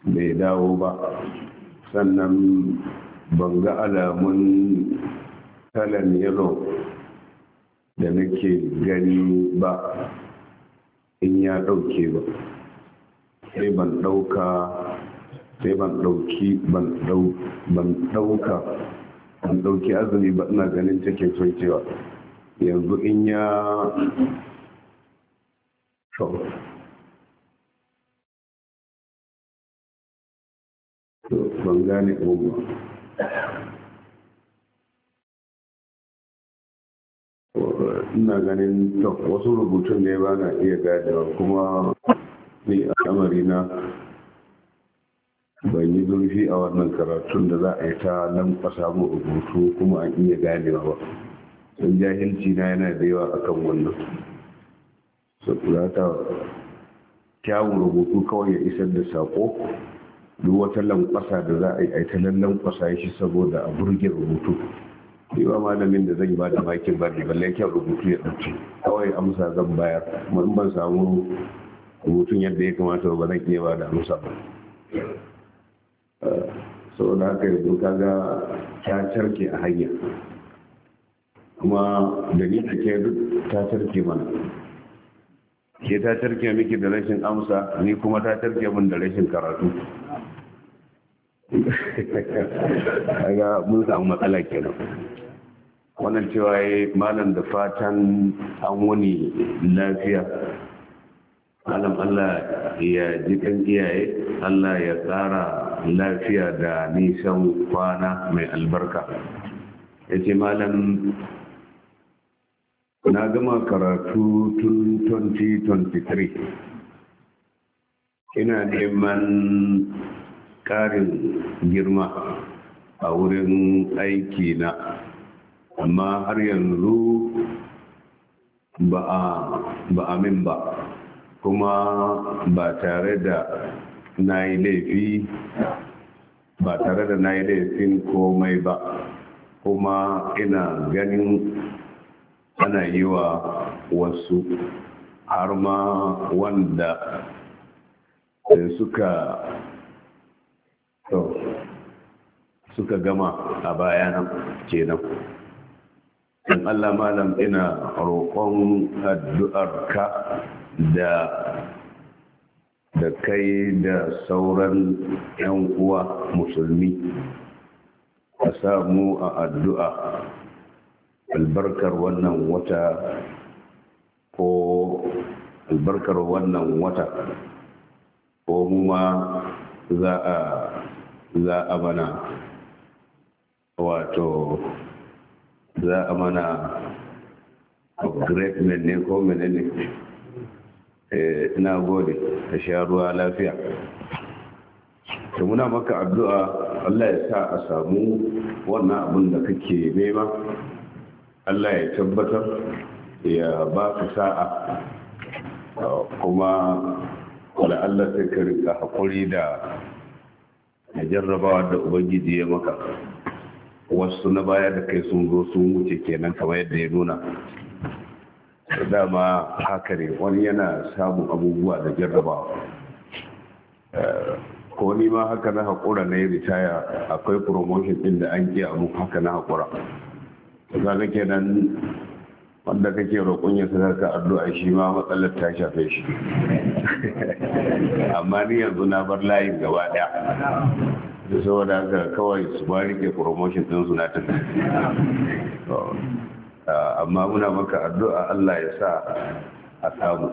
bai dawo ba, sannan ban ga alamun kalan yalo da nake gani ba in ya ɗauke ba, sai ban ɗauki azumi ba. Ina ganin take son cewa yanzu in ya ban gane ba. Ina ganin wasu rubutun ne ba na iya ganewa, kuma ni al'amari na ban yi zurfi a wannan karatun da za a yi ta lankwasa mu rubutu kuma an iya ganewa ba, don jahilci na yana da yawa akan wannan. Za ta kyawun rubutu kawai ya isar da sako, duk wata lankwasa da za a yi ta lankwasa shi saboda a burge rubutu. Yawa malamin da zan yi ba da makin bari balle kyan rubutu ya ɗauke, kawai amsa zan bayar, kuma in ban samu rubutun yadda ya kamata ba zan iya ba da amsa ba. Sau da haka yanzu kaga ta carke a hanya, kuma da ni da ke duk ta carke mana. Ke ta carke miki da rashin amsa, ni kuma ta carke min da rashin karatu. Kaga mun samu matsala kenan. Wannan cewa ya malam da fatan an wuni lafiya, malam Allah ya ji kan iyaye, Allah ya tsara lafiya da nisan kwana mai albarka. Ya ce malam na gama karatu tun 2023, ina neman ƙarin girma a wurin aiki na, amma har yanzu ba a min ba, kuma ba tare da na yi laifin komai ba, kuma ina ganin ana yi wa wasu, har ma wanda suka gama a bayanan kenan. In Allah malam ina roƙon addu'arka da kai da sauran 'yan uwa musulmi a samu a addu'a albarkar wannan wata ko mu ma za a mana upgradement ne ko menene. Ina gode, ka sha ruwa lafiya. To muna maka addu'a Allah ya sa a samu wannan abin da kake nema, Allah ya tabbatar ya ba ka sa'a, kuma wala Allah sai ka rika haƙuri da jarrabawa da Ubangiji ya maka. Wasu na baya da kai sun zo sun wuce kenan kamar yadda ya nuna. Dama haka ne, wani yana samun abubuwa da jarrabawa. Ko ni ma haka na haƙura na yi ritaya, akwai promotion ɗin da an ke abu haka na haƙura. Kaga kenan wanda kake roƙon ya sanar ka addu'a shi ma matsalar ta shafe shi. Amma ni yanzu na bar layin gaba ɗaya, da saboda haka kawai su ba rike promotion ɗin su na tafi. Amma muna maka addu'a Allah ya sa a samu.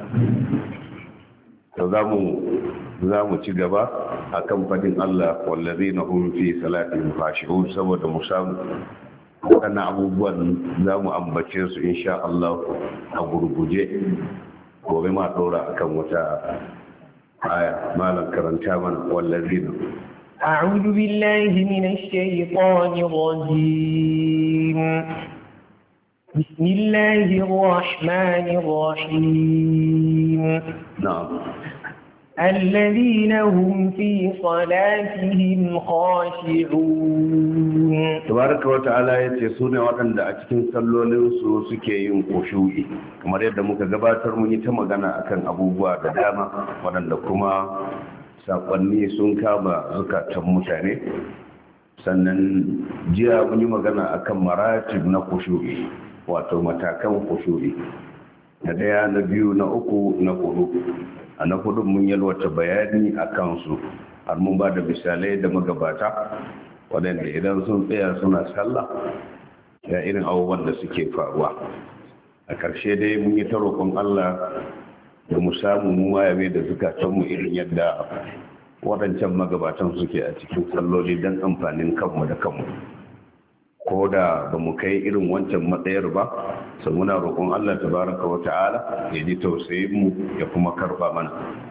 To za mu ci gaba a kan fadin Allah, wallazina hum fi salatihim khashi'un, saboda mu samu waɗannan abubuwan za mu ambace su insha Allah a gurguje. Gobe ma ɗora akan wata aya. Malam karanta mana wallazina. أعوذ بالله من الشيطان الرجيم. بسم الله الرحمن الرحيم. نعم. الذين هم في صلاتهم خاشعون. تبارك وتعالى yace su ne waɗanda a cikin sallolinsu suke yin khushu'i, kamar yadda muka gabatar mun yi ta magana akan abubuwa da dama waɗanda kuma sakonni sun kama zukatan mutane. Sannan jiya mun yi magana akan maratib na khushu'i, wato matakan khushu'i, na daya, na biyu, na uku, na hudu. A na hudu mun yalwata bayani a kansu, har mun ba da misalai da magabata waɗanda idan sun tsaya suna sallah ya irin abubuwan da suke faruwa. A ƙarshe dai mun yi ta roƙon Allah da mu samu mu mayabe da zukatanmu irin yadda waɗancan magabatan suke a cikin salloli don amfanin kanmu da kanmu. Ko da ba mu kai irin wancan matsayar ba, sai muna roƙon Allah tabaraka wa ta'ala ya ji tausayin mu ya kuma karba mana.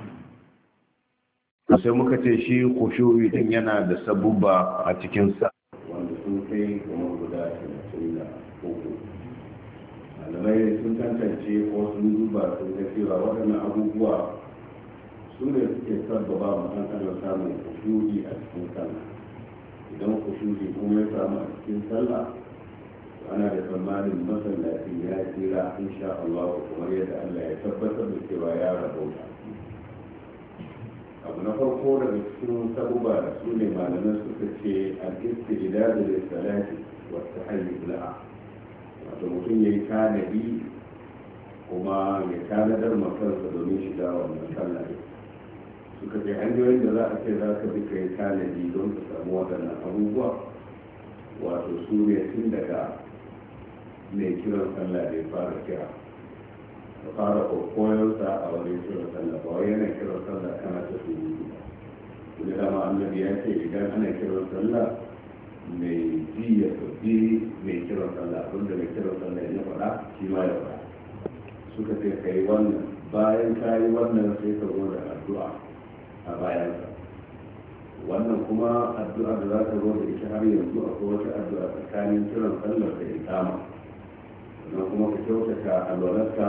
Sai muka ce shi khushu'i din yana da sabubba a cikin sa wanda sun kai kuma guda 33. Malamai sun tantance ko sun duba sun ga cewa waɗannan abubuwa su ne suke sabbaba mu ɗan adam samun khushu'i a cikin sallah. Idan khushu'i kuma ya samu a cikin sallah, ana da tsammanin masallaci ya tsira insha Allah, kamar yadda Allah ya tabbatar da cewa ya rabauta. Abu na farko daga cikin sabuba da su ne malaman suka ce al-istidad da salati wa tahayyul laha, wato mutum yayi tanadi kuma ya tanadar makarsa domin shiga wannan sallah. Suka ce hanyoyin da za a ce za ka bi ka yi tanadi don ka samu waɗannan abubuwa, wato su ne tun daga mai kiran sallah da ya fara kira, ka fara koyarsa a wani kiran sallah, ba wai yana kiran sallah kana ta surutu ba. Kuma dama annabi ya ce idan ana kiran sallah mai ji ya tafi mai kiran sallah, abinda mai kiran sallah ya faɗa shi ma ya faɗa. Suka ce ka yi wannan, bayan ka yi wannan sai ka zo da addu'a a bayansa. Wannan kuma addu'a da za ta zo da ita har yanzu akwai wata addu'a tsakanin kiran sallar da ikama, sannan kuma ka kyautata alwalarka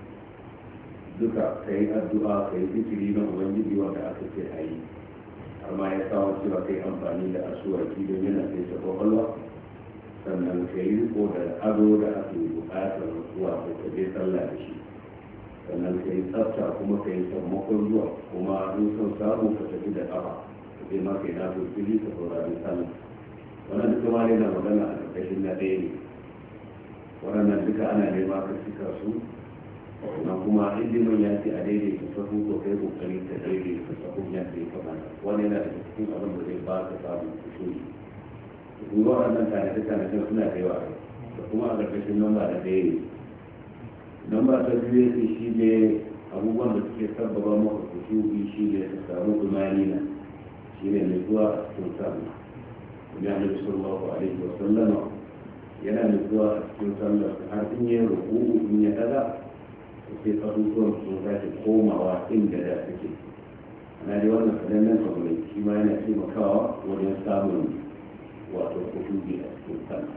duka, ka yi addu'a, ka yi zikiri na ubangiji wanda aka ce a yi, har ma ya kawo cewa ka yi amfani da asuwaki don yana kai ta kwakwalwa. Sannan ka yi riko da ado da ake buƙatar zuwa ko ka je sallah da shi. Sannan ka yi tsafta kuma ka yi sammakon zuwa, kuma in son samu ka tafi da ƙafa ka je ma ka yi nafi fili ka saurari sallah. Wannan duka ma yana magana a ƙarƙashin na ɗaya ne. Waɗannan duka ana nema ka cika su, na kuma ilimin ya ce a daidaita sahu ko kai kokari ka daidaita sahun yadda ya kamata. Wani yana da cikin abin da zai ba ka samun kusuri. Kuma waɗannan tanade-tanaden suna da yawa, da kuma a ƙarƙashin namba da ɗaya ne. Namba ta biyu yake shi ne abubuwan da suke sabbaba maka kusuri, shi ne su samu imanina, shi ne mai zuwa a cikin sallah. Kuma Annabi sallallahu alaihi wa sallama yana mai zuwa a cikin sallah har in ya ruku'u in ya daga sai abubuwan sun tashi komawa inda da suke. Ana dai wannan sanannen abu ne, shi ma yana taimakawa wajen samun wato kusuri a cikin sallah.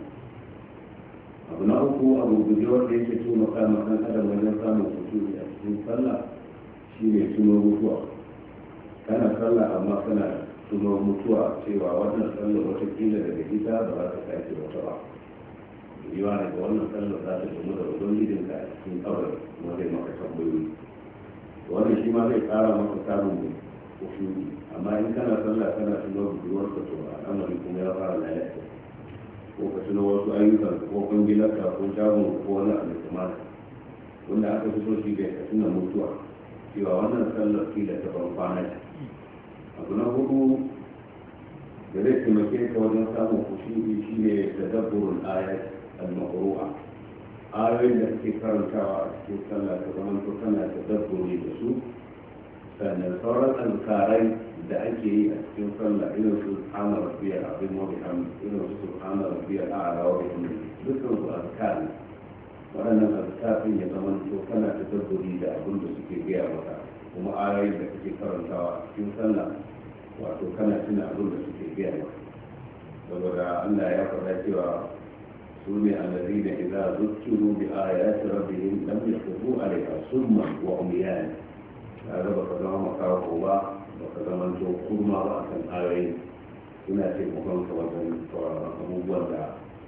Abu na uku, abu guje wanda yake taimaka ma kan adam wajen samun kusuri a cikin sallah shi ne tuno mutuwa. Kana sallah amma kana tuno mutuwa, cewa wannan sallah watakila daga ita ba za ta sake wata ba. Yiwa daga wannan sallah za ta tuno da ubangijinka a cikin kawai kuma zai maka tambayoyi. Wannan shi ma zai kara maka samun kusuri. Amma in kana sallah kana tuno budurwarka, to al'amari kuma ya fara lalata, ko ka tuno wasu ayyukan ko kungilarka ko shagon ko wani abu kamar wanda aka fi so shi bai ka tuna mutuwa, cewa wannan sallar kila ta ban kwana ce. Abu na hudu da zai taimake ka wajen samun kusuri shi ne tadabburul ayat al-maqru'a. Ayoyin da kake karantawa a cikin sallah ka zama to kana tadabburi da su. Sannan sauran alkarai da ake yi a cikin sallah, irin su subhana rabbiyal azim wa bihamdi, irin su subhana rabbiyal a'la wa bihamdi, dukkan su azkar ne. Waɗannan azkar din ya zama to kana tadabburi da abin da suke gaya maka, kuma ayoyin da kake karantawa a cikin sallah wato kana tuna abin da suke gaya maka. Saboda Allah ya faɗa cewa su ne allazina idza zukkiru bi ayati rabbihim lam yakhufu alaiha summan wa umyan. Kaga baka zama makaho ba, baka zama to kurma ba akan ayoyi, suna taimakon ka wajen abubuwan da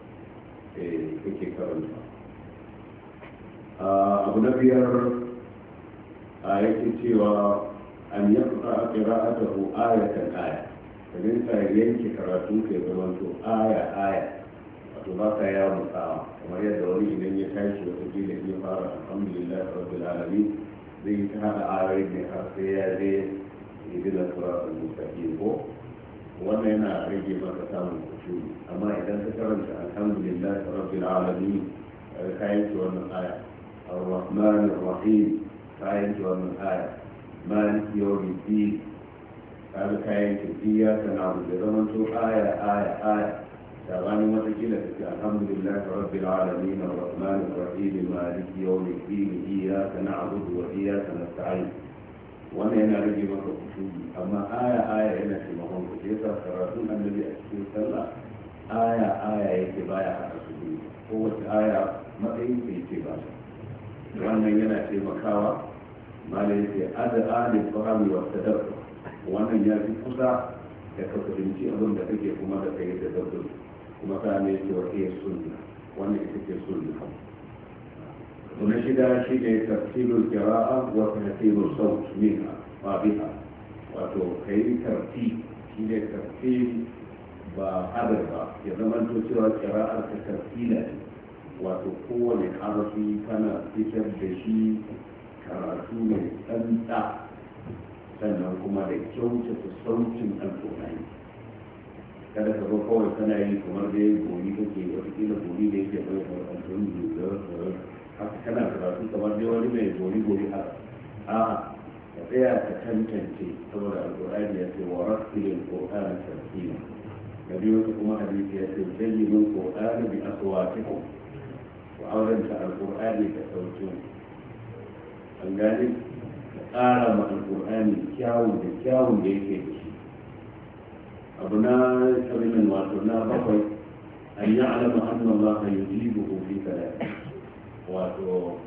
kake karanta. Abu na biyar a yake cewa an yaqra qira'atahu ayatan aya idan ka yanke karatu ke zaman to aya wato ba ka ya mutsawa kamar yadda wani idan ya tashi wata kila ya fara alhamdulillah rabbil alamin zai ta hada ayoyi ne har sai ya je idina suratul mustaqim ko wannan yana rage maka samun kushuri amma idan ka karanta alhamdulillah rabbil alamin kayan ki wannan aya ar-rahman ar-rahim kayan ki wannan aya malik yawmiddin kayan ki iyyaka na'budu da zaman to aya ثواني وتكيلة الحمد لله رب العالمين الرحمن الرحيم مالك يوم الدين إياك نعبد وإياك نستعين وانا هنا رجي مكة خشوعي أما آية هنا في مهم كتيسة فرسول النبي أكثر صلى آية يتبايا على سبيل هو آية مطعين في اتبايا وانا هنا في مكاوة ما ليس أدعى للفهم والتدبر وانا هنا في قصة يكفرنشي أظن لكي كما لكي يتدبر kuma ta ne cewa iya sunna wannan ita ce sunna na shida shi ne tartibul qira'a wa tartibul sawt minha wa biha wato kai tartib shi ne tartib ba hadar ba ya zama to cewa qira'ar ta tartila ne wato kowane harafi kana fitar da shi karatu mai tsantsa sannan kuma da kyautata sautin alƙur'ani kada ka ba kawai kana yi kamar da ya gori kake watakila gori da yake bai da alƙalin da haka kana karatu kamar da wani mai gori haka a ka tsaya ka tantance saboda alƙur'ani ya ce wa rasulil qur'ana tartila da biyu kuma hadisi ya ce zayyinul qur'ana bi aswatikum wa auranta alƙur'ani da sautin an gane ka ƙara ma alƙur'ani kyawun da yake da shi abu na karimin wato na bakwai an yi alama annan za ka yi jibu fi kalai wato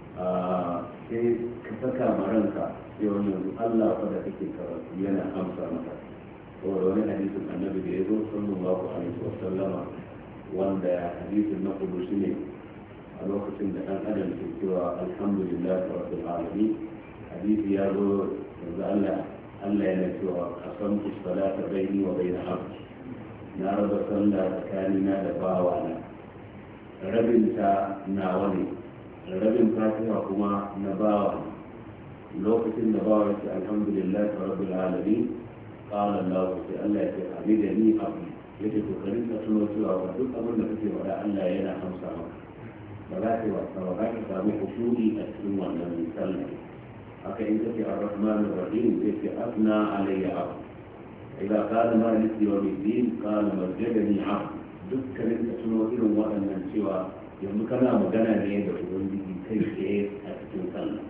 sai ka saka maranka sai wani yanzu allah wadda kake karatu yana amsa maka saboda wani hadisin annabi da ya zo sallallahu alaihi wasallama wanda hadisin na kudusi ne a lokacin da ɗan adam ke cewa alhamdulillah rabbil alamin hadisi ya zo yanzu Allah yana cewa qasamtu salata baini wa baina abdi na raba sallah tsakanina da bawana rabin ta nawa ne rabin fatiha kuma na bawa lokacin da bawa yake alhamdulillah rabbil alamin qala Allah sai Allah ya ce hamidani abdi yake kokarin ka tuno cewa duk abin da kake faɗa Allah yana amsa maka ba za ka samu kushuri a cikin wannan sallah haka in kace ar-rahman ar-rahim yake asna alayya abd idza qala malik yawm al-din qala majadani abd dukkanin ka tuno irin waɗannan cewa yanzu kana magana ne da ubangiji kai tsaye a cikin sallah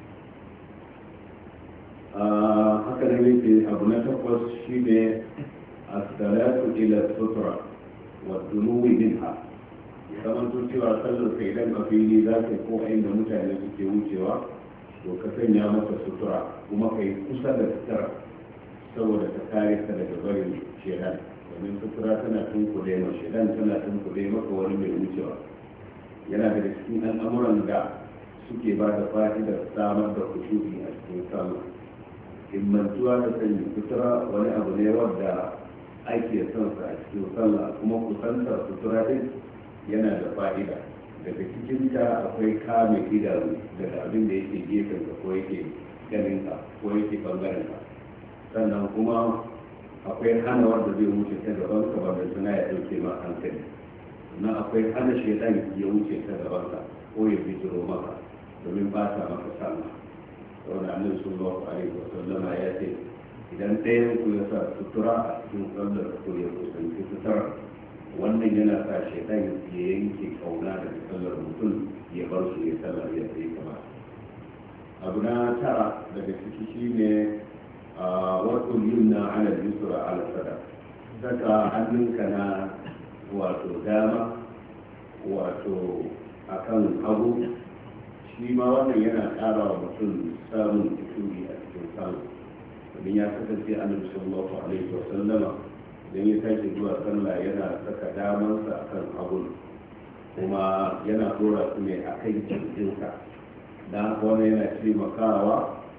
haka da yake abu na takwas shine as-salatu ila sutra wa dunuwi minha kamar to cewa sallar kai idan a fili za ka ko inda mutane suke wucewa to ka sanya masa sutura kuma ka yi kusa da sutura saboda ta kare ka daga barin shedan domin sutura tana tunkuɗe ma shedan tana tunkuɗe maka wani mai wucewa yana daga cikin al'amuran da suke ba da fa'idar samar da kusuri a cikin sallah himmantuwa da sanya sutura wani abu ne wadda ake son sa a cikin sallah kuma kusantar sutura din yana da fa'ida daga cikinta akwai kame idanu daga abin da yake gefen ka ko yake ganin ka ko yake bangaren ka sannan kuma akwai hana wanda zai wuce ta gaban ka wanda suna ya dauke ma hankali na akwai hana shaitan ya wuce ta gaban ka ko ya bijiro maka domin ba ta maka sallah saboda annabi sallallahu alaihi wasallama ya ce idan ɗayan ku ya sa sutura a cikin sallar ko ya kusanci sutura wannan yana sa shaitan ya yanke kauna da sallar mutum ya bar su ya sallar ya sai kama abu na tara daga ciki shine wato yumna ala yusra ala sada saka hannunka na wato dama wato akan hagu shi ma wannan yana ƙara wa mutum samun kusuri a cikin sallah domin ya kasance annabi sallallahu alaihi wa sallama idan ya tashi zuwa sallah yana saka damansa akan hagun kuma yana dora su ne a kan kirjinsa da haka wani yana taimakawa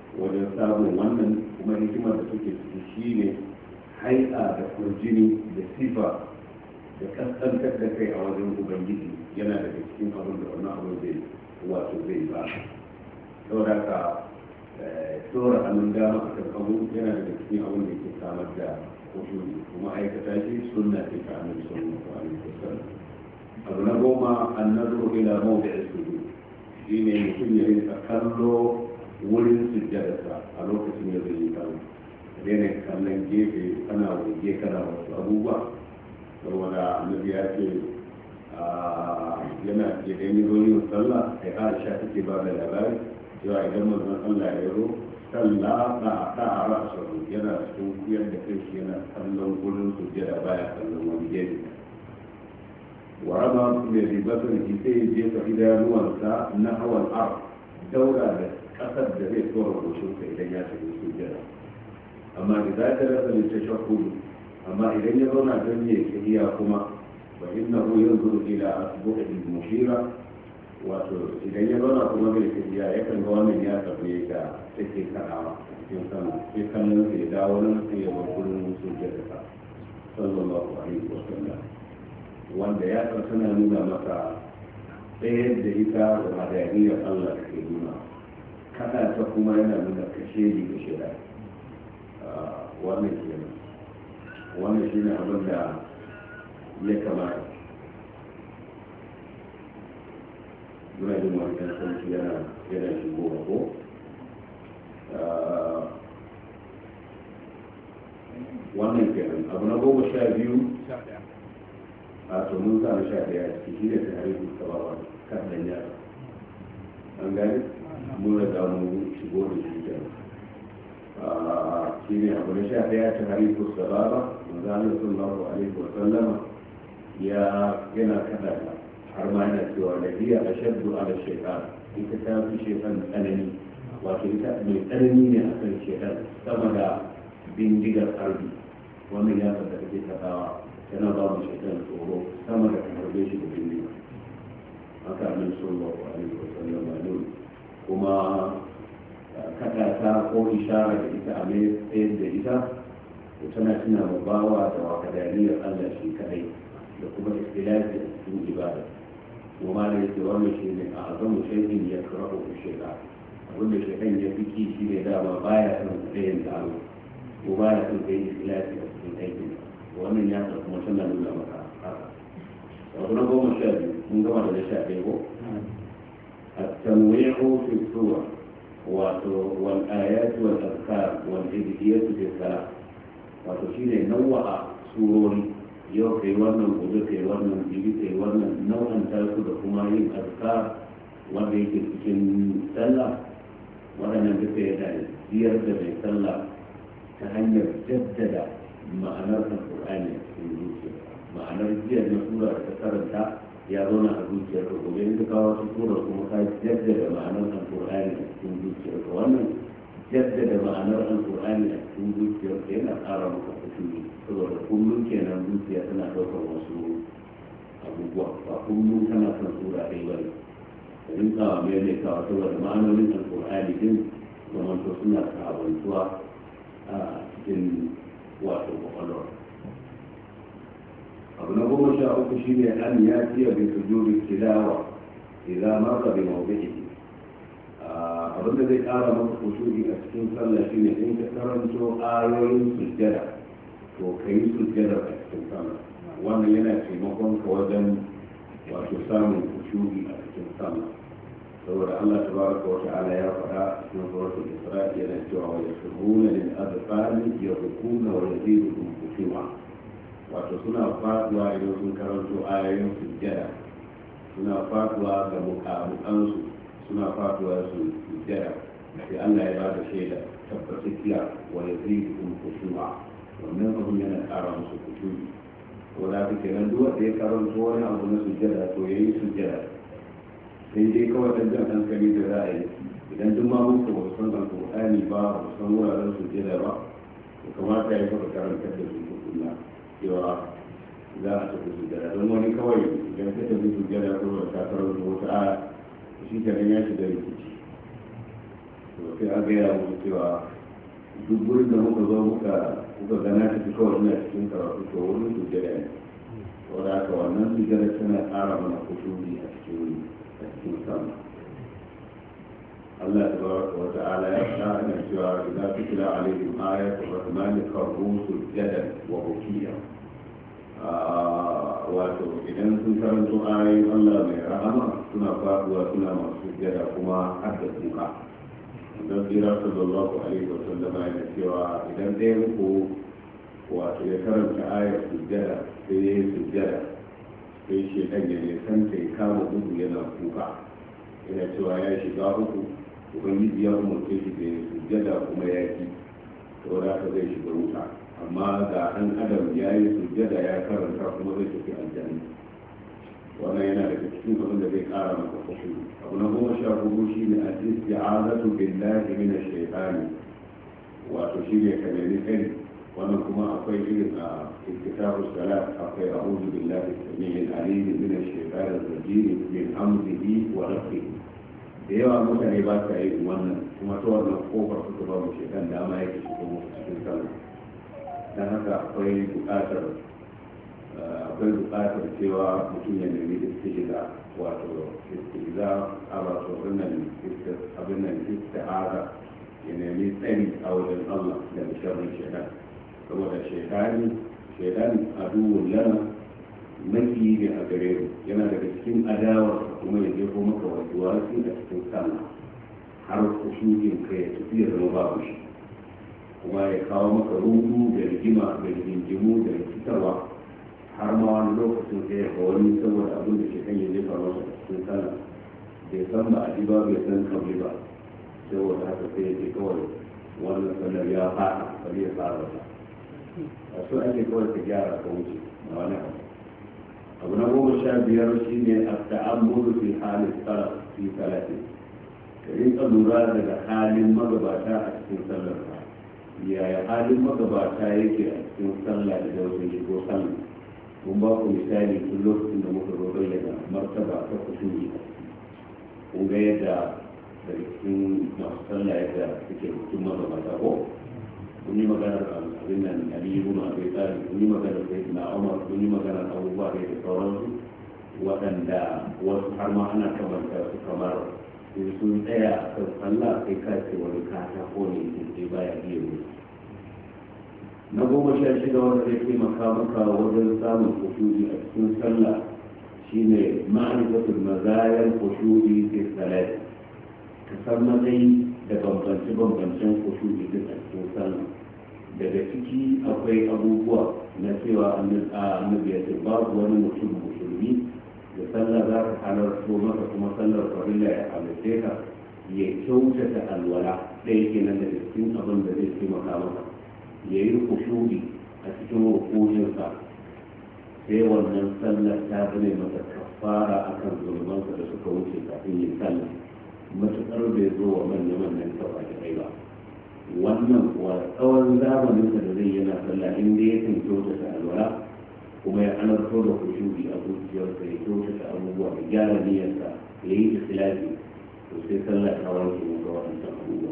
wajen samun wannan, kuma hikimar da suke ciki shine hai'a da kurjini da sifa da kaskantar da kai a wajen ubangiji yana daga cikin abin da wannan abin zai wato zai ba. saboda ka tsora hannun dama a kan abu yana daga cikin abin da ke samar da kushuri, kuma aikata shi sunna ce ta annabi sallallahu alaihi wasallam. abu na goma annazu ila mawdi'is sujud, shine mutum ya rinka kallo wurin sujjadarsa a lokacin da zai yi kallo, daina kallon gefe kana waje kana wasu abubuwa. saboda annabi ya ce yana idan yi zoyin sallah ai aisha take ba da labari cewa idan manzon Allah ya zo sallah ta a rasa yana cikin kuyar da kai shi yana kallon gurin sujjada baya kallon wani gefe. wa rama da ribatar ki sai jefa idanuwansa na hawan ar daura da kasar da zai tsora goshinsa idan ya tafi sujjada. amma da za ta rasa littashakkudu, amma idan ya zauna don ya tafiya kuma fa innahu yanzuru ila asbu'ihi mushira, wato idan ya zauna kuma bai tafiya ya kan ga wannan ya tafi da take kadawa cikin sama, sai kallon sai dawo nan sai ya bar gurin sujjada sallallahu alaihi wasallam, wanda ya tana nuna maka ɗaya da ita da madaniyar Allah da ke nuna kada ta kuma yana nuna kashe da shida. wannan kenan, wannan shi ne abin da ya kamata. muna jin wajen sauki yana shigo ko wannan kenan. abu na 12 a to mun sa 11 ciki shi ne ta harifu sabawa kan dan yara an gani mun riga mu shigo da shi kenan. shi ne abu na 11 ta harifu sabawa manzana sallallahu alaihi wa sallama yana kada ta har ma yana cewa da hiya ashaddu ala shaytan, ita ta fi shaytan tsanani, wato ita mai tsanani ne akan shaytan sama da bindigar harbi. wannan ya fada take kadawa yana ba mu shaytan tsoro sama da harbe shi da bindiga. haka annabi sallallahu alaihi wa sallama ne kuma kada ta ko ishara da ita a mai tsayar da ita tana tuna ma bawa da wakadaniyar Allah shi kadai da kuma ikhtilafi a cikin ibada. kuma ne yake wannan shi ne a azamu shay'in ya karahu shaytan, abinda shaytan ya fiki shi ne dama baya son tsayin da Allah ko baya son kai ikhtilafi a cikin aikin. wannan ya ta kuma tana nuna maka haka. abu na 12 mun gama da 11 ko التنويع في الصور والآيات والأذكار والهديات في الصلاة. وتشير نوع سوري yau kai wannan gobe kai wannan jibi kai wannan nau'an tarku da kuma yin azkar wanda yake cikin sallah. waɗannan duka yana biyar da mai sallah ta hanyar jaddada ma'anar alƙur'ani a cikin zuciya. ma'anar biyar na sura da ta karanta ya zauna a zuciyar ka, gobe in ka kawo su sura kuma ka jaddada ma'anar alƙur'ani a cikin zuciyar ka. wannan jaddada ma'anar alƙur'ani a cikin zuciyar ka yana ƙara maka kusuri, saboda kullum kenan zuciya tana ɗaukar wasu abubuwa, ba kullum tana son sura ɗaya ba ne. da rinka mai ne kawo saboda ma'anonin alƙur'ani din zamanto suna sabantuwa a cikin wato kwakwalwar. abu na 13 shi ne an ya fiye da sujudi tilawa idan marka bi mawdi'i. abin da zai kara maka kusuri a cikin sallah shi ne in ka karanto ayoyin sujjada to ka yi sujjada a cikin sallah. wannan yana taimakon ka wajen wato samun kusuri a cikin sallah. saboda Allah tabaraka wa ta'ala ya faɗa cikin suratul Isra yana cewa wa yasruna lil adfani yarkuna wa yaziduhum khushu'a. wato suna faduwa idan sun karanto ayoyin sujjada, suna faduwa ga muƙamuƙansu, suna faduwa su sujjada. sai Allah ya bada shaida tabbatacciya wa yaziduhum khushu'a. wannan abun yana ƙara musu khushu'i. to da kake nan duk wanda ya karanto wani abu na sujjada to yayi sujjada. sai dai kawai dan jan hankali da za a yi idan duk ma muka ba san alƙur'ani ba ba san wuraren sujjada ba, to kamata ya yi maka karantar da su tukunna cewa za a tafi sujjada. don wani kawai idan ka tafi sujjada ko ka karanto wata aya shi kenan ya shiga rikici. to sai a gaya musu cewa duk gurin da muka zo kuka gana ta fi kawai ina cikin karatu to wurin sujjada ne saboda haka wannan sujjada tana ƙara mana kusuri a cikin sama Allah tabaraka wa ta'ala ya faɗa ina cewa idan tutla alaihim ayatu rahmani kharru sujjadan wa bukiya wato idan sun karanto ayoyin Allah mai rahama suna faduwa suna masu sujjada kuma har da kuka don tsira sallallahu alaihi wa sallam yana cewa idan ɗayan ku wato ya karanta ayar sujjada sai ya yi sujjada sai shekan ya nisan ya kama gudu yana kuka yana cewa ya shiga uku ubangiji ya umarce shi da ya sujjada kuma ya ki saboda haka zai shiga wuta amma ga ɗan adam ya yi sujjada ya karanta kuma zai tafi aljanna wannan yana daga cikin abin da zai kara maka kusur abu na 14 shi ne al-isti'azatu billahi min ash-shaytani wato shi ne ka nemi kai wannan kuma akwai irin a kitabu salat akwai a'udhu billahi as-sami'il alim min ash-shaytani ar-rajim min hamdihi wa nafthihi da yawa mutane ba sa yin wannan kuma ta wannan kofar suka ba mu shaytan dama yake shigo cikin sallah dan haka akwai buƙatar cewa mutum ya nemi istihiza wato istihiza a wato abin nan istihaza ya nemi tsari a wajen Allah daga sharrin shaitan saboda shaitan aduwwun lana maki ne a gare mu yana daga cikin adawar kuma ya jefo maka wasu a cikin sallah har kushurin ka ya tafi ya zama babu shi kuma ya kawo maka ruhu da rigima da rigingimu da rikitarwa har ma wani lokacin sai ya wani saboda abin da ke kan ya jefa masa cikin sallah bai san ba a ba bai san kabli ba saboda haka sai ya ce kawai wannan sallar ya fata bari ya fara ba a so ake kawai ka gyara ka wuce a wani abu na 15 shi ne a ta'ammulu fi halin sallah fi salati ka rinka lura daga halin magabata a cikin sallar ka yaya halin magabata yake a cikin sallah da wajen shigo sallah mun ba ku misali tun lokacin da muka zo bayyana martaba ta kusuri kun ga yadda da cikin masu sallah yadda suke cikin magabata ko kun yi maganar abin nan ali ibn abi talib kun yi maganar sayyidina umar kun yi maganar abubuwa da sauransu waɗanda wasu har ma ana kamanta su kamar sun tsaya a kan sallah sai ka ce wani katako ne sai baya iya musu na 16 wanda zai taimaka maka wajen samun kusuri a cikin sallah shine ma'arifatul mazayar kusuri fi salat ka san matsayi da bambance-bambancen kusuri duk a cikin sallah daga ciki akwai abubuwa na cewa annabi ya ce babu wani mutum musulmi da sallah za ka halarto maka kuma sallar farilla ya halarce ka ya kyautata alwala ɗaya kenan daga cikin abin da zai taimaka maka ya yi kushuri a cikin rukuninsa sai wannan sallar ta zane masa kafara a kan zurbansa da suka wuce kafin yin sallah matuƙar bai zo wa manya-manyan kafa da kai ba wannan kuwa tsawon zamaninsa da zai yana sallah inda ya kan kyautata alwala kuma ya halarto da kushuri a zuciyarsa ya kyautata abubuwa da gyara niyyarsa ya yi ikhlasi to sai sallah ta wanke masa waɗannan abubuwa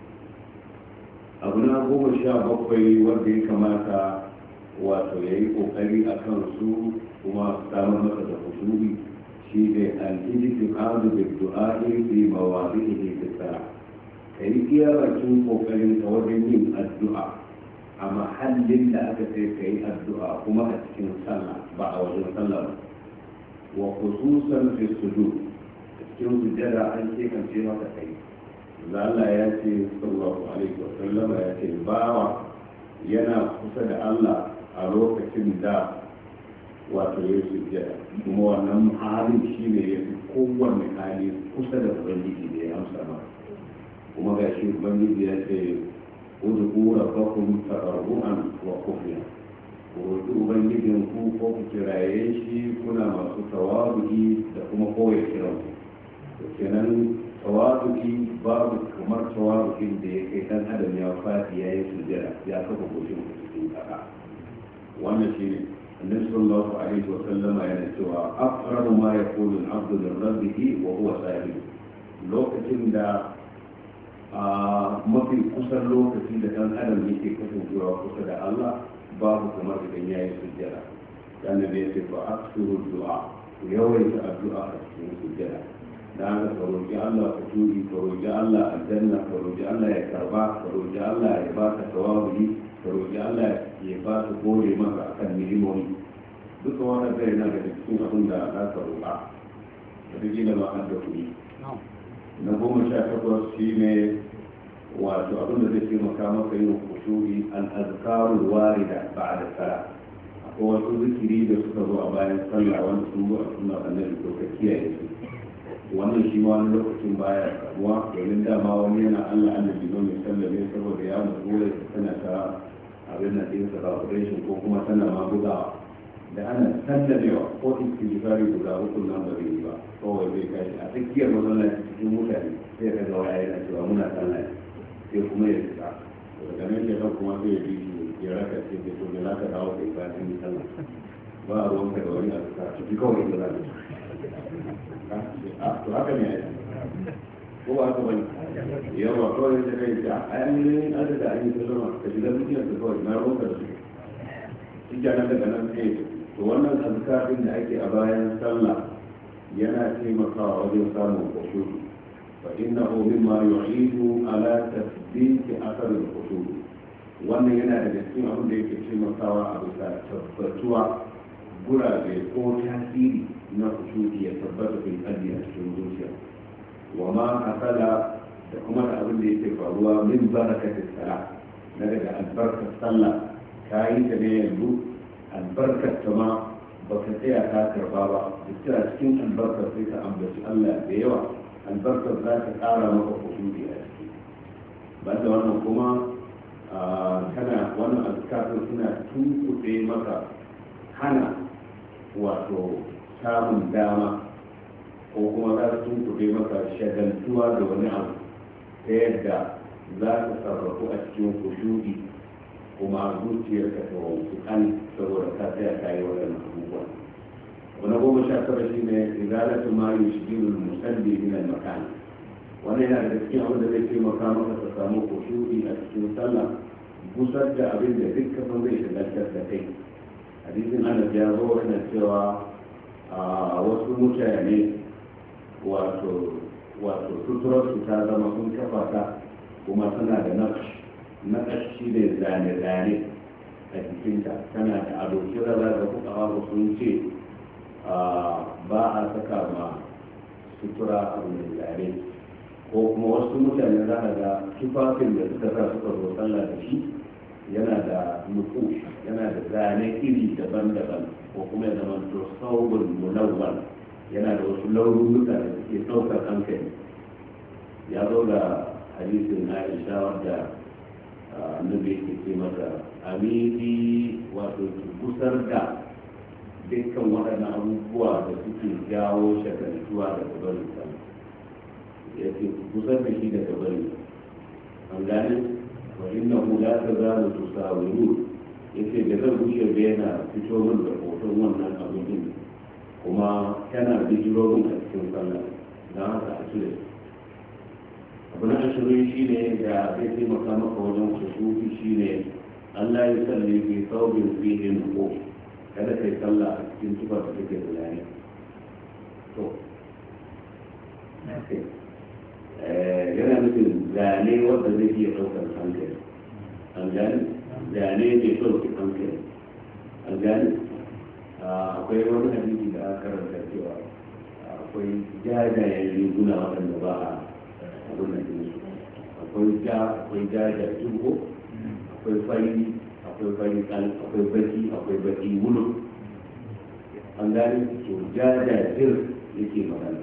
abu na 17 wanda ya kamata wato ya yi kokari a kan su kuma samar masa da kusuri shi ne al-ijtihadu bi du'a'i fi mawadi'ihi fi salah kai iya bakin kokarin ka wajen yin addu'a a mahallin da aka sai kai addu'a kuma a cikin sallah ba a wajen sallah ba wa khususan fi sujud cikin sujada an ce kan ce maka kai Allah ya ce sallallahu alaihi wa sallam ya ce bawa yana kusa da Allah a lokacin da wato ya sujjada kuma wannan halin shi ne ya fi kowanne hali kusa da ubangiji da ya amsa ma kuma ga shi ubangiji ya ce ud'u rabbakum tadarruan wa khufiya ko ubangijin ku ko ku kiraye shi kuna masu tawadu'i da kuma koyi kiran ku kenan tawadu'i babu kamar tawadu'in da ya kai dan adam ya fadi ya yi sujjada ya kafa goshin cikin kasa wannan shi ne النبي صلى الله عليه وسلم يقول أقرب ما يقول العبد لربه وهو ساجد لوكتين دا a mafi kusan lokaci da ɗan adam yake kasancewa kusa da Allah babu kamar idan ya yi sujjada. Annabi ya ce fa aksiru du'a, ku yawaita addu'a a cikin sujjada. Da haka ka roƙi Allah ka turi, ka roƙi Allah aljanna, ka roƙi Allah ya karba, ka roƙi Allah ya ba ka tawabuli, ka roƙi Allah ya ba ka gode maka akan ni'imomi. Duka wannan zai na daga cikin abin da za ka roƙa. Wata gina ma har da kuɗi. Na 18 shi ne wato abin da zai taimaka maka yin kusuri al-azkarul warida ba'da salat. Akwai wasu zikiri da suka zo a bayan sallah wanda sun zo a sunnar annabi ko ka kiyaye su. Wannan shi ma wani lokacin baya samuwa domin dama wani yana Allah annabi don ya sallame saboda ya mutu da tana ta abin da ɗin sa vibration ko kuma tana ma bugawa da ana sallamewa ko istighfari guda uku nan ba zai yi ba kawai zai kashi a tsakiyar masallaci cikin mutane sai ka ga waya yana cewa muna sallah sai kuma ya fita daga nan ya ɗauka kuma sai ya bi ya raka ce ke so da za ka dawo kai bayan yi sallah ba a ruwanka da wani abu ka tafi kawai da za ka to haka ne ko ba haka bane yawa kawai da kai ta ayyukan adada an yi sallama ka shiga dukiyar da kawai na ruwanka da su shi kenan daga nan sai to wannan azkarin da ake a bayan sallah yana taimakawa wajen samun khushu fa innahu mimma yu'idu ala tathbit athar al-khushu wannan yana daga cikin abin da yake taimakawa a bisa tabbatuwa gurabe ko tasiri na khushu ya tabbata fil qalbi a cikin zuciya wa ma asala da kuma da abin da yake faruwa min barakatis salah na daga albarkar sallah ka yi ta ne yanzu albarkar ta ma ba ka tsaya ka karba ba da cikin albarkar sai ka ambaci Allah da yawa albarkar za ta ƙara maka kusuri a ciki ba da wannan kuma kana wannan azkafin suna tunkuɗe maka hana wato samun dama ko kuma za su tunkuɗe maka shagaltuwa da wani abu ta yadda za ka sarrafu a cikin kusuri kuma zuciyarka ta wanzu an saboda ka tsaya ka yi waɗannan abubuwa abu na 19 shi ne izalatu ma yushghilu al-musalli min al-makan wannan yana da cikin abin da zai taimaka maka ka samu kusuri a cikin sallah busar da abin da duk kafin zai shagaltar da kai hadisin Anas ya zo yana cewa a wasu mutane wato suturarsu ta zama sun kafa ta kuma tana da nakashi da zane-zane a jikinta tana da ado kira za ga kuka sun ce ba a saka ma sutura abu mai zane ko kuma wasu mutane za a ga tufafin da suka sa suka zo sallah da shi yana da nufu yana da zane iri daban-daban ko kuma ya zama to saubul mulawwal yana da wasu launuka da suke ɗaukar hankali ya zo da hadisin Aisha wadda annabi yake ce mata amidi wato ki gusar da dukkan waɗannan abubuwa da suke jawo shagaltuwa da gabarin sa ya ce ki gusar da shi da gabarin an gane wa inna hu la tazalu tusawiru yace da zan gushe da yana fito min da hoton wannan abin din kuma yana bijiro min a cikin sallah dan haka a cire abu na 20 shi ne da zai taimaka maka wajen kusurfi shi ne Allah ya salli fi saubin fihin ko kada kai sallah a cikin tufar da take da yare to yana nufin zane wanda zai iya ɗaukar hankali an gani zane mai ɗauki hankali an gani akwai wani hadisi da aka karanta cewa akwai jajayen riguna waɗanda ba a abin da ke akwai jaja turbo akwai fari akwai baki akwai baki wulu an gani to jaja jir yake magana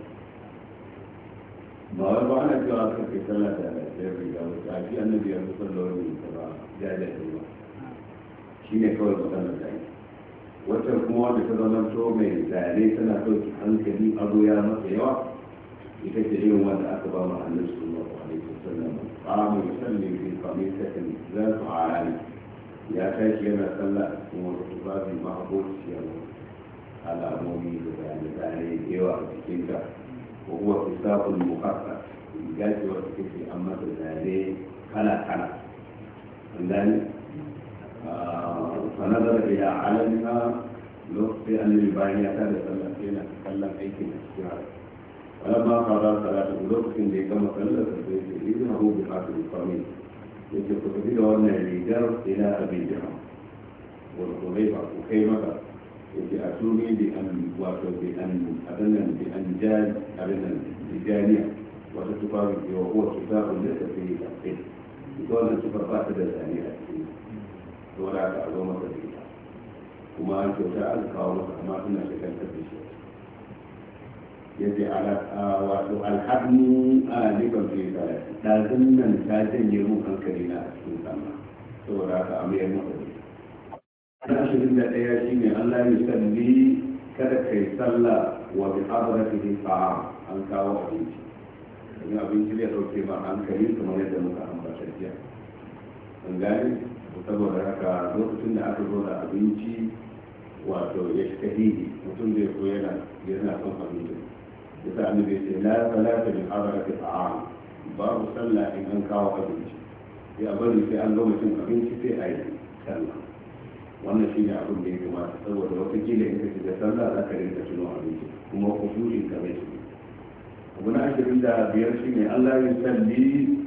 ba wai ba ana cewa kan kai sallah da jir riga wata a shi annabi ya fi sallah wani ta ba jaja turbo shi ne kawai magana da yi wata kuma wanda ta zama to mai zane tana ɗauki hankali ado ya masa yawa ita ce irin wanda aka ba mu annabi sallallahu alaihi wasallam qamu yusalli fi qamisatin la tu'ali ya tashi yana sallah cikin wata tufafi ma abociyar alamomi da zane-zane yawa a cikin ta ko kuwa fisafin muhassas gashi wata kake an masa zane kala-kala an gani fanazar da ya alamina lokacin annabi bayan ya tada sallah sai na kallon aikin da cikin haka wala ma fara salatu lokacin da ya gama sallar sa sai ya yi hawo bi fatul fami yake ku tafi da wannan rigar ila abin jiha wani kuma ba ku kai maka yake a tuni bi an wato bi an adannan bi an adannan bijaniya wata tufafi ke wa kowace tufafin da ta fi a kai ita wannan tufar ba ta da zane a cikin dole aka zo maka da ita kuma an kyauta aka kawo maka amma suna shakantar da shi yace wato alhadni a liban fi salati ɗazun nan ta janye mun hankali na a cikin sallah saboda haka a mayar maka da na 21 shine Allah ya salli kada kai sallah wa bi hadratihi ta'am an kawo abinci domin abinci zai dauke ma hankali kamar yadda muka ambata jiya an gane saboda haka lokacin da aka zo da abinci wato ya shahidi mutum zai so yana son abinci yasa annabi ce la salata bi hadratihi ta'am babu sallah in an kawo abinci ya bari sai an gama cin abinci sai a yi sallah wannan shi ne abin da ya kamata saboda watakila in ka shiga sallah za ka rinka tuno abinci kuma kushurin ka bai shiga abu na 25 shi ne Allah ya salli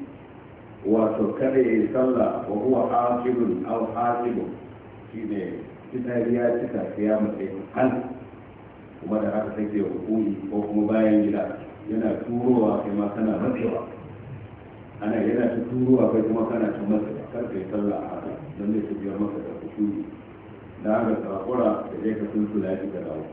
wato kada ya yi sallah wa huwa hafibun aw hasibun shi ne fitari ya cika ya matsayi hal kuma da haka take hukumi ko kuma bayan gida yana turowa kai ma kana matsewa yana ta turowa kai kuma kana ta matsewa kar ka yi sallah a haka don zai tafiyar maka da kushuri da haka tsakura da zai ka tuntula shi ka dawo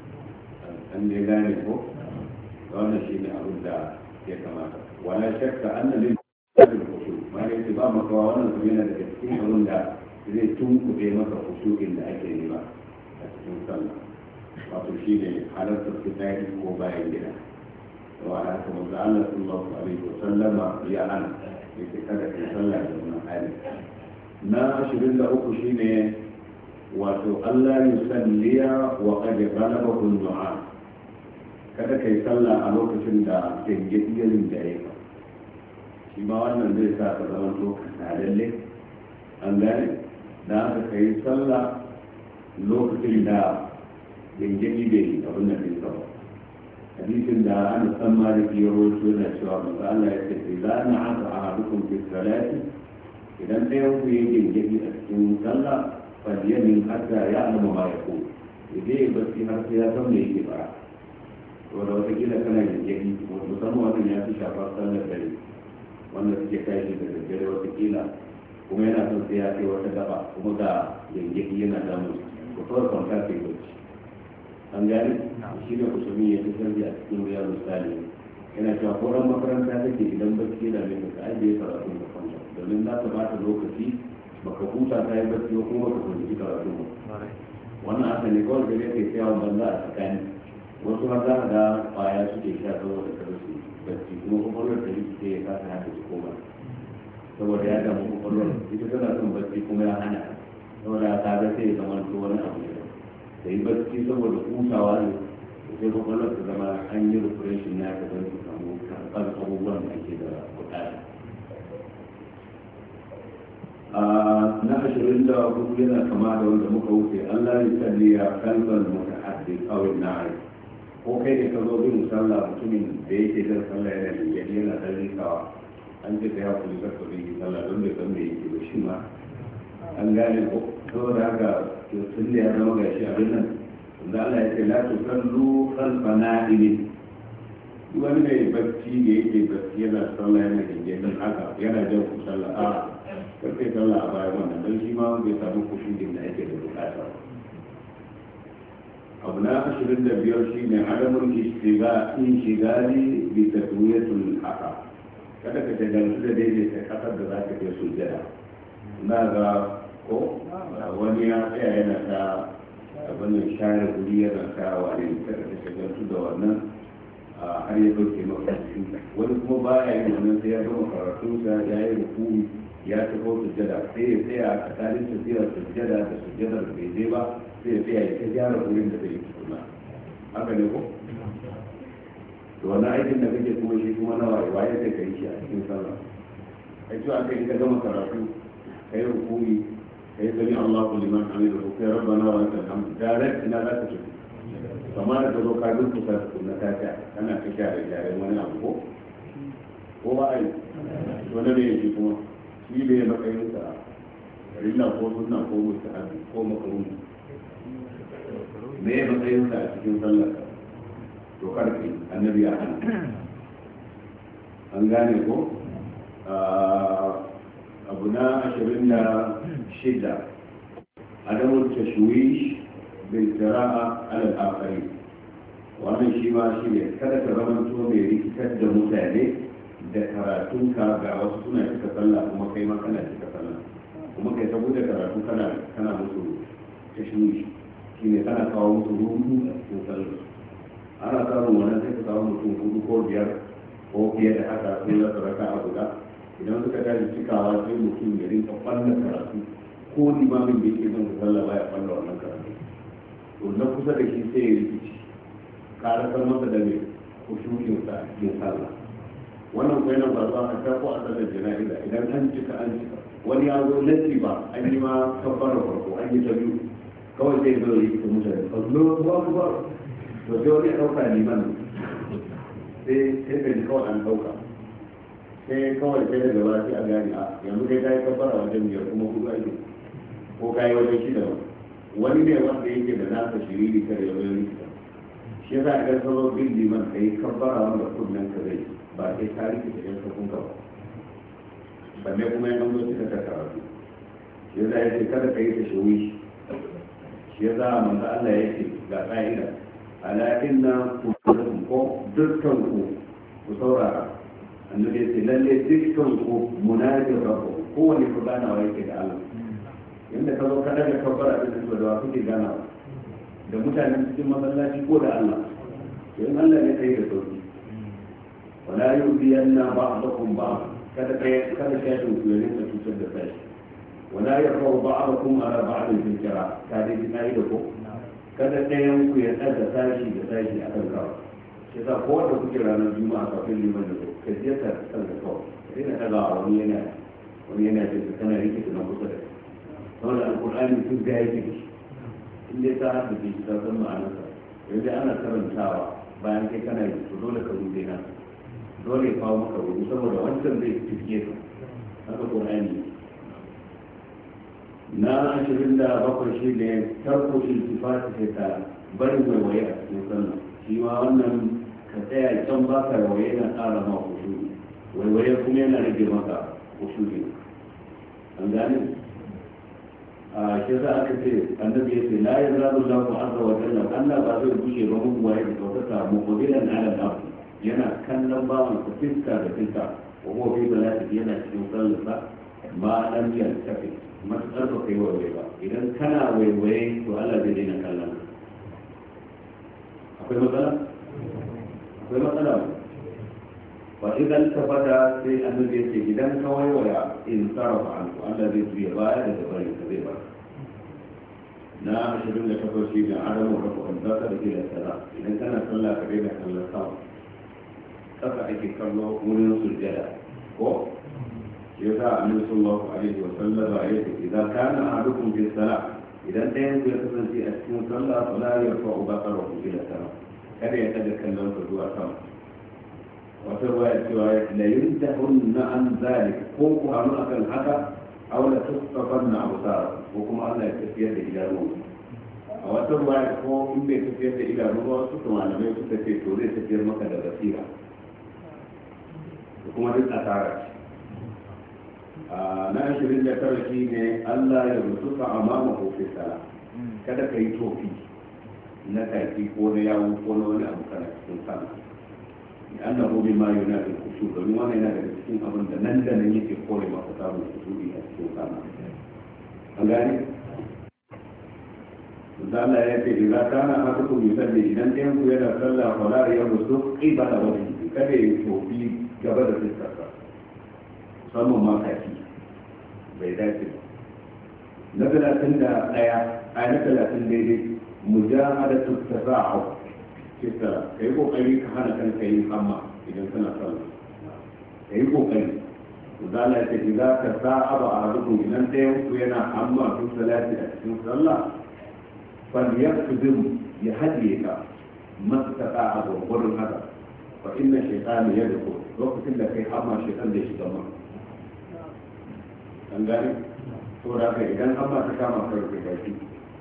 an dai gane ko wannan shi ne abin da ya kamata wala shakka annalin sabin kusur ma ne ce ba makawa wannan su yana daga cikin abin da zai tunkuɗe maka kusurin da ake nema a cikin sallah wato shi ne halartar fitari ko bayan gida wa haka manzo Allah sallallahu alaihi wa sallama ya ana yake kada ka sallah da wannan hali na 23 shine wato Allah ya salliya wa qad ghalabahu an-nu'a kada kai sallah a lokacin da gengediyar da yake shi ma wannan zai sa ka zama to kasalalle an gane da aka kai sallah lokacin da gengedi bai abin da bai saba hadisin da an san maliki ya rawaito yana cewa manzo Allah ya ce idan na'ata ahadukum fi salati idan ɗayan ku yi gengedi a cikin sallah falyamin hatta ya'lamu ma yaqul idan ba shi har sai ya san me yake fara to da wata kila kana gengedi musamman wannan ya fi shafar sallar dare wanda suke tashi da daddare wata kila kuma yana son sai ya kai wata gaba kuma ga gengedi yana damu ko kawai kwanta kai bacci an gani shi ne kusurmi ya fi sarki a cikin riyar misali yana cewa koran makaranta take idan bacci da mai ka ajiye karatun da kwanta domin za ta bata lokaci baka huta ta yi bacci ko kuma baka kwanci karatun ba wannan haka ne kawai da yake tsayawa banza a tsakani wasu har za ka ga kwaya suke sha saboda kada su bacci kuma kwakwalwar da rikice ya kasa haka su koma saboda ya damu kwakwalwar ita tana son bacci kuma ya hana saboda ta ga sai ya zama wani abu ne da yi barci saboda hutawa ne da sai kwakwalwar ta zama an yi refreshin na ta don su samu karɓar abubuwan da ake da bukata na 24 yana kama da wanda muka wuce Allah ya salli ya kalbar mutahaddi kawai na rai ko kai da ka zo bin sallah mutumin da yake jan sallah yana da yana da rikawa an ce ka ya kuli ka yi sallah don bai san me yake ba shi ma an gane ko saboda haka tun da ya zama gashi abin nan da Allah ya ce la tusallu khalfa na'imin duk wani mai bacci da yake bacci yana sallah yana gingin haka yana jan ku sallah a karfe sallah a bayan wannan don shi ma bai samu kushin da ake da bukata abu na 25 shine adamun inshigali bi tadwiyatul haka kada ka shagaltu da daidaita kasar da za ka kai sujjada na ga ko wani ya tsaya yana ta abin share guri yana ta wani kada ta shagaltu da wannan har ya dauke maka wani kuma baya yin wannan sai ya gama karatunsa ya yi rukuni ya taho sujjada sai ya tsaya a tsakanin tafiyar sujjada da sujjadar bai je ba sai ya tsaya ya ta gyara wurin da zai yi tukuna haka ne ko to wannan aikin da kake kuma shi kuma na waye sai ka yi shi a cikin sallah kai to aka yi ka gama karatu kai rukuni kai sami Allahu liman hamidahu kai rabbana wa lakal hamd direct ina za ka tafi kamar da zo ka durkusa na tafiya kana ta gyare wani abu ko ba ai wani ne yake kuma shi ne matsayin sa rilla ko sunna ko mustahabi ko makaruni me ya matsayin sa a cikin sallar to karfi annabi ya hana an gane ko abu na 26 adamu tashwish bil qira'a ala al-akharin wannan shi ma shi ne kada ka zamanto mai rikitar da mutane da karatunka ga wasu suna cika sallah kuma kai ma kana cika sallah kuma kai saboda karatu kana musu tashwish shi ne kana kawo musu rudu a cikin sallah ana samun wannan sai ka kawo mutum 4 ko 5 ko fiye da haka sun rasa raka a guda idan suka tashi cikawa sai mutum ya rinka falla karatu ko limamin da yake zan sallah baya falla wannan karatu to na kusa da shi sai ya rikici karasar masa da mai kushukin sa a cikin sallah wannan kuwa yana faruwa a ta ko a sallar jana'iza idan an cika wani ya zo latti ba an yi ma kabbara farko an yi ta biyu kawai sai zo yi ta mutane Allahu akbar to sai wani ya dauka liman sai ka ji kawai an dauka sai kawai sai daga ba sai a gani a yanzu kai kayi kabbara wajen biyar kuma hudu ake ko kayi wajen shida ba wani ne wanda yake da nasa shiriri kare wajen rikita shi yasa idan ka zo bin liman ka yi kabbara wanda kunnen ka zai ba sai ka rikita yan kafin ka ba balle kuma yan zo suka ta karatu shi yasa ya ce kada ka yi ta shawi shi yasa manzo Allah ya ce ga ƙa'ida ala inna kullukum ko dukkan ku saurara annabi ya ce lalle dukkan ku munajin rabbu kowane ku ganawa yake da Allah yanda ka zo ka daga kabbara da su da wa kuke ganawa da mutanen cikin masallaci ko da Allah to in Allah ne kai da sauki wala yubiyanna ba'dakum ba'd kada kai kada kai ku ne ka cutar da kai wala yarfa'u ba'dakum ala ba'd fil kira ka dai kai da ko kada ɗayan ku ya tsada sashi da sashi akan kawo sai sa ko da kuke ranar juma'a kafin liman da ka je ka san da kawai sai na daga wani yana ce kana rike na kusa da saboda alqur'ani duk ga yake da shi in dai ta hada shi ta san ma'anarsa yanzu ana karantawa bayan kai kana yi to dole ka rubuce na dole ya kawo maka rubutu saboda wancan zai fiske ka haka qur'ani na 27 shi ne tarko iltifati sai ta bari waiwaye a cikin sallah shi ma wannan ka tsaya can ba ka waiwaye na ƙara ma kushuri waiwaye kuma yana rage maka kushuri an gane a shi za aka ce annabi ya ce la ya zaɓi lafi azza wa jalla Allah ba zai bushe ba mun waye da sautata muqbilan ala al-ard yana kallon bawan sa fiska da fiska wa huwa fi salati yana cikin sallarsa ma lam yaltafi matsar ba kai waiwaye ba idan kana waiwaye to Allah zai daina kallon akwai matsala ba idan ka fada sai annabi ya ce idan ka waiwaya in sarrafa an Allah zai juya baya da dabarin ka zai ba na 28 shi ne adamu rafu an zaka da ke da sala idan kana sallah ka daina kallon sama kasa ake kallo wurin sujjada ko yasa annabi sallallahu alaihi wa sallam ya ce idan kana ahadukum fi salah idan ɗayan ya kasance a cikin sallah fala yarfa'u basarahu ila sama kada ya daga kallon sa zuwa sama wata ruwaya cewa la yuntahunna an zalik ko ku hannu akan haka aw la tusfafanna absar ko kuma Allah ya tafiyar da idanu a wata ruwaya ko in bai tafiyar da idanu ba su kuma malamai suka ce to zai tafiyar maka da basira kuma duk asara na 29 shi ne Allah ya rusuka amama kofi sala kada ka yi tofi na kaki ko na yawo ko na wani abu kana cikin sana an da hobi ma yana da kushu domin wani yana daga cikin abin da nan da nan yake kore maka samun kusuri a cikin sana an gane Allah ya ce idan kana haka ku misalli idan ɗayan ku yana sallah fala ya rusu qibala wajhi kada ya tofi gaba da fiskarsa musamman ma kaki bai dace ba na 31 a na 30 daidai mujahadatu tafa'u sai ka yi kokari ka hana kanka yin hamma idan kana sallah ka yi kokari zala ta iza ka sa'aba a rukun idan ɗayan ku yana hamma tun salati a cikin sallah fal yaqdim ya hadiye ka mastata a gwagwarin haka fa inna shaytan yadkhul lokacin da kai hamma shaytan da shiga ma an gane to da ka idan hamma ta kama kai kai baki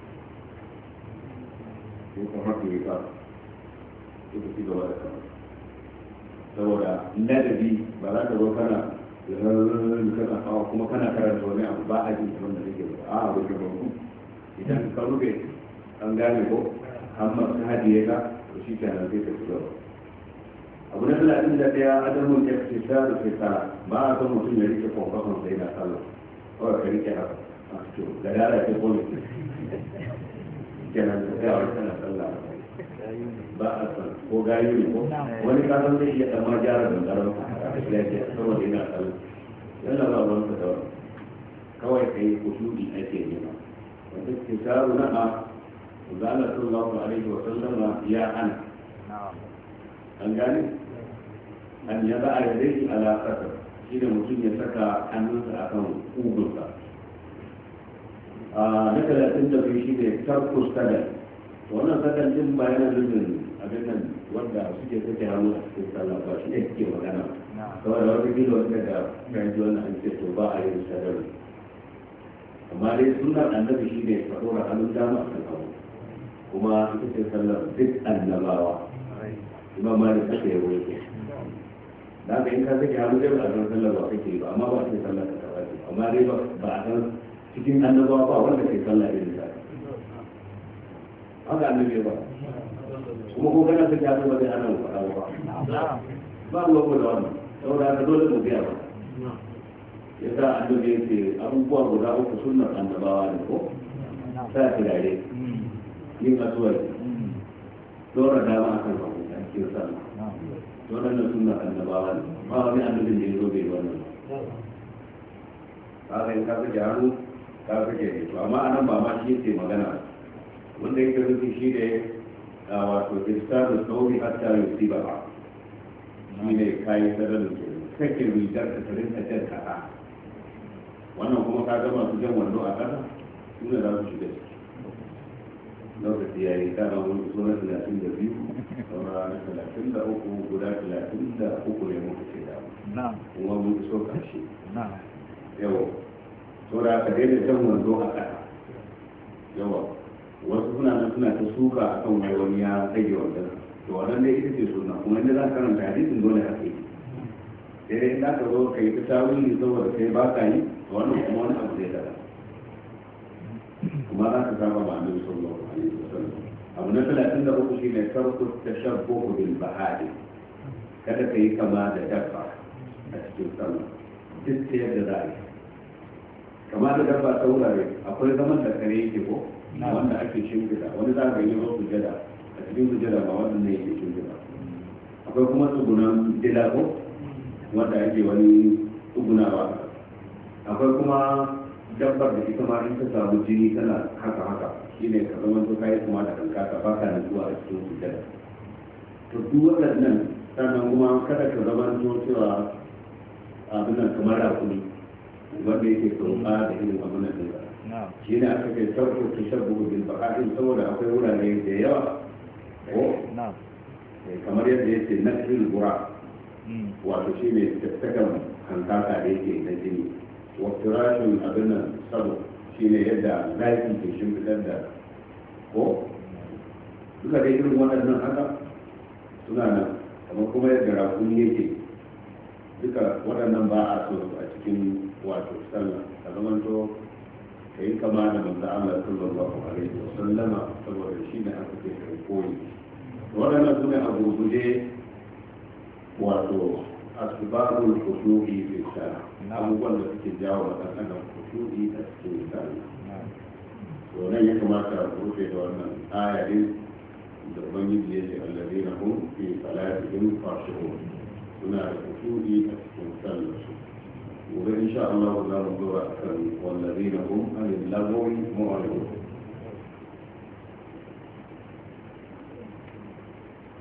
ko kuma kai ka ko ki gaba da ka saboda ladabi ba za ka zo kana kana hawa kuma kana karanta wani abu ba a jin abin da kake ba a abu da ba idan ka rufe an gane ko amma ta hadiye ka to shi kenan sai ka fito abu na 31 adamun iktisar fi sala ba a san mutum ya rike kokon sai na sallah kawai ka rike haka a fito da dara ce ko ne kenan ka tsaya wani kana sallah ba a san ko gayu ne ko wani kasan zai iya dama gyara dangaron a lafiya saboda yana sallah yana ba ruwan da wani kawai ka yi kusuri ake nema wanda ke taru na a zala sallallahu alaihi wa sallama ya ana an gane an ya ba a yadda ala kasar shi da mutum ya saka hannunsa a kan kugunsa na 32 shi ne tarkus sadar wannan sadar din ba yana nufin abin nan wanda suke sake hannu a cikin sallah ba shi ne suke magana kawai da wata gida wanda da yanzu wannan an ce to ba a yin sadar amma dai sunan annabi shi ne ka ɗora hannun dama a kan abu kuma ita ce sallar duk annabawa imam malik aka yi roƙe da haka in ka sake hannu dai ba a san sallar ba kake ba amma ba a ce sallar ka taɓa ce amma dai ba a san cikin annabawa ba wanda ke sallar irin ta haka annabi ba kuma ko kana sake hannu ba zai ana faɗa ba ba ruwa ko da wannan saboda haka dole mu biya ba ya sa annabi ya ce abubuwa guda uku sunnar annabawa ne ko sa turare yin asuwar dora dama akan hagu a cikin sallah waɗannan sunnar annabawa ne ba wani annabin da ya zo bai wannan ba ka yi ka sake hannu ka sake ne to amma anan ba ma shi yake magana wanda yake nufi shi ne wato kiristanu sauri hatta yusiba ba shi ne kayi sadarin kake rigar ka tarin ta jan kasa wannan kuma ka gama su jan wando a kasa suna za su shiga ciki lokaci ya yi kana wani suna 32 saura na 33 guda 33 ne muka ce da kuma mun so karshe yau saura ka daina jan wando a kasa yawa wasu suna nan suna ta suka a kan wani ya rage wandon to wannan dai ita ce suna kuma inda za ka karanta hadisin dole haka yi sai dai za ka zo ka yi ta tawili saboda kai ba ka yi to wannan kuma wani abu zai daga kuma za ka saba ma annabi sallallahu alaihi wasallam abu na 33 shine tarku tashabbuh bil bahari kada ka yi kama da dabba a cikin sallah duk ta yadda za a yi kama da dabba ta wurare akwai zaman da kare yake ko wanda ake shimfiɗa wani za ka yi wasu sujada a cikin sujada ba wannan ne yake shimfiɗa akwai kuma tsugunan dilago wanda ake wani tsugunawa akwai kuma dabbar da ita ma in ta samu jini tana haka haka shine ka zama to kai kuma da kanka ka baka nutsuwa a cikin sujada to duk waɗannan sannan kuma kada ka zama to cewa abin nan kamar rakuni wanda yake tsoka da irin abin nan shi ne aka kai sarko ta shabbu bil baqa'in saboda akwai wurare da yawa ko kamar yadda yake nasrul bura wato shi ne tattakan hankaka da yake na jini wa firashul abin nan sabo shi ne yadda zafi ke shimfiɗar da ko duka dai irin waɗannan haka suna nan kamar kuma yadda rakuni yake duka waɗannan ba a so a cikin wato sallah a zamanto ka yi kama da manzo Allah sallallahu alaihi wa sallama saboda shi ne aka ce kai koyi waɗannan sune a gurguje wato asbabul khushu'i fi salah abubuwan da suke jawo wa ɗan adam khushu'i a cikin sallah to nan ya kamata a rufe da wannan ayatin da ubangiji ya ce allazina hum fi salatihim khashu'un suna da khushu'i a cikin sallah gobe insha Allah za mu dora akan wallazina hum anil lagwi mu'ridun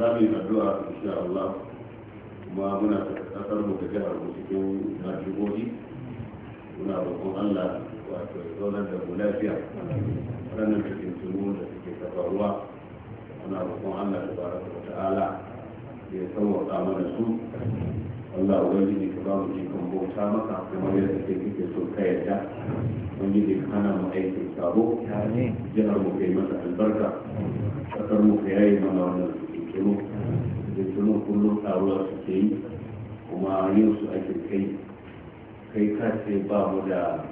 za mu yi addu'a insha Allah kuma muna kasar mu da jihar mu cikin jihohi muna roƙon Allah wato ya zaunar da mu lafiya waɗannan cikin tunu da suke kafaruwa muna roƙon Allah tabaraka wa ta'ala ya sauwaƙa mana su Allah ubangiji ka ba mu ikon bauta maka kamar yadda kake so ka yarda ubangiji ka hana mu aikin sabo jihar mu kai masa albarka kasar mu ka yayi mana wannan cikin da tunan kullum taruwa suke yi kuma yin su ake kai ka ce babu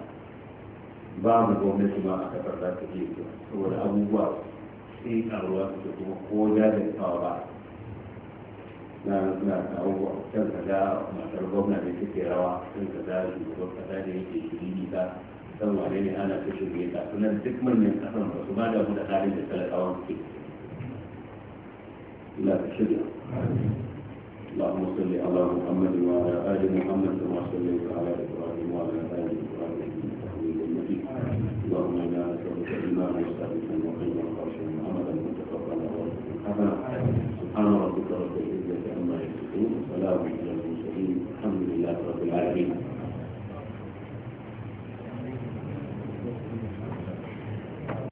gwamnati ma a kasar da ta ke saboda abubuwa sai taruwa suke kuma ko jajirtawa ba na abubuwa can ka ga matar gwamna da take rawa can ka ga shugaban kasa da yake shiriri ta san wane ne ana ta shirye ta sunan duk manyan kasan ba su ba da mu da halin da talakawan suke لا تشرع اللهم صل على محمد وعلى ال محمد كما صليت على ابراهيم وعلى ال ابراهيم انك حميد مجيد اللهم انا نسالك ايمانا ثابتا وقيما خاشعا عملا متقبلا ورزقا حسنا سبحان ربك رب العزه عما يصفون وسلام على المرسلين الحمد لله رب العالمين